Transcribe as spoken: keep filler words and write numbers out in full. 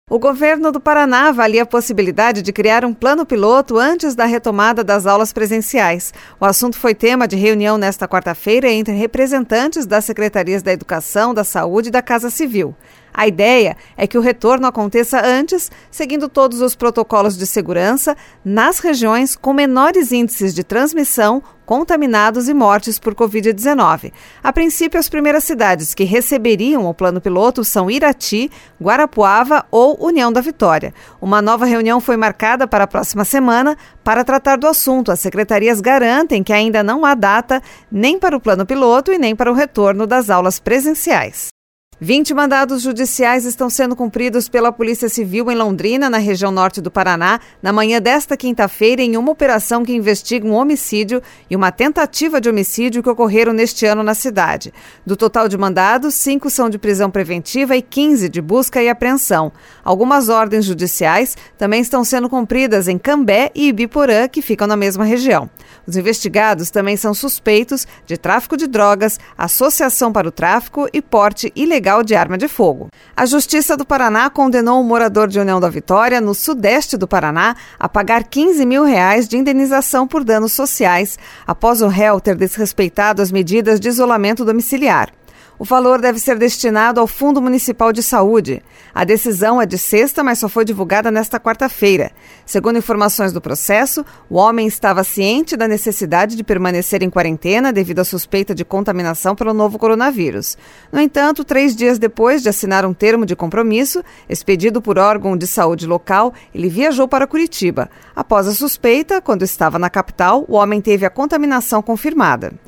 O governo do Paraná avalia a possibilidade de criar um plano piloto antes da retomada das aulas presenciais. O assunto foi tema de reunião nesta quarta-feira entre representantes das Secretarias da Educação, da Saúde e da Casa Civil. A ideia é que o retorno aconteça antes, seguindo todos os protocolos de segurança, nas regiões com menores índices de transmissão, contaminados e mortes por covid dezenove. A princípio, as primeiras cidades que receberiam o plano piloto são Irati, Guarapuava ou União da Vitória. Uma nova reunião foi marcada para a próxima semana para tratar do assunto. As secretarias garantem que ainda não há data nem para o plano piloto e nem para o retorno das aulas presenciais. vinte mandados judiciais estão sendo cumpridos pela Polícia Civil em Londrina, na região norte do Paraná, na manhã desta quinta-feira, em uma operação que investiga um homicídio e uma tentativa de homicídio que ocorreram neste ano na cidade. Do total de mandados, cinco são de prisão preventiva e quinze de busca e apreensão. Algumas ordens judiciais também estão sendo cumpridas em Cambé e Ibiporã, que ficam na mesma região. Os investigados também são suspeitos de tráfico de drogas, associação para o tráfico e porte ilegal de arma de fogo. A Justiça do Paraná condenou um morador de União da Vitória, no sudeste do Paraná, a pagar quinze mil reais de indenização por danos sociais, após o réu ter desrespeitado as medidas de isolamento domiciliar. O valor deve ser destinado ao Fundo Municipal de Saúde. A decisão é de sexta, mas só foi divulgada nesta quarta-feira. Segundo informações do processo, o homem estava ciente da necessidade de permanecer em quarentena devido à suspeita de contaminação pelo novo coronavírus. No entanto, três dias depois de assinar um termo de compromisso, expedido por órgão de saúde local, ele viajou para Curitiba. Após a suspeita, quando estava na capital, o homem teve a contaminação confirmada.